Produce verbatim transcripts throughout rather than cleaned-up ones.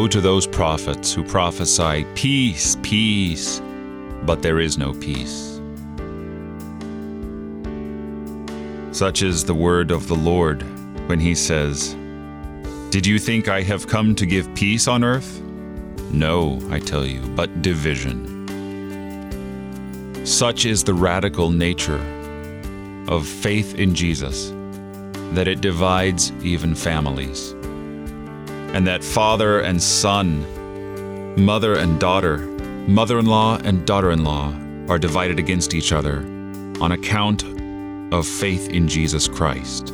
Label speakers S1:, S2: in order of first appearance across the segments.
S1: Woe to those prophets who prophesy, peace, peace, but there is no peace. Such is the word of the Lord when he says, Did you think I have come to give peace on earth? No, I tell you, but division. Such is the radical nature of faith in Jesus, that it divides even families. And that father and son, mother and daughter, mother-in-law and daughter-in-law are divided against each other on account of faith in Jesus Christ.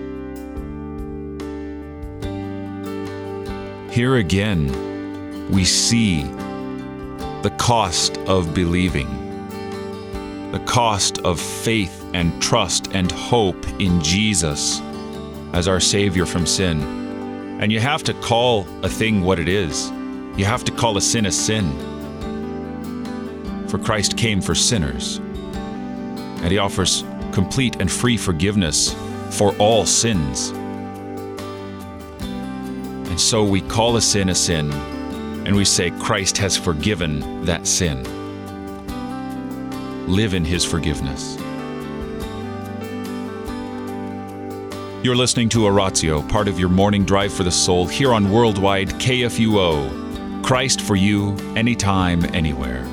S1: Here again, we see the cost of believing, the cost of faith and trust and hope in Jesus as our Savior from sin. And you have to call a thing what it is. You have to call a sin a sin. For Christ came for sinners, and he offers complete and free forgiveness for all sins. And so we call a sin a sin, and we say Christ has forgiven that sin. Live in his forgiveness. You're listening to Oratio, part of your morning drive for the soul, here on Worldwide K F U O. Christ for you, anytime, anywhere.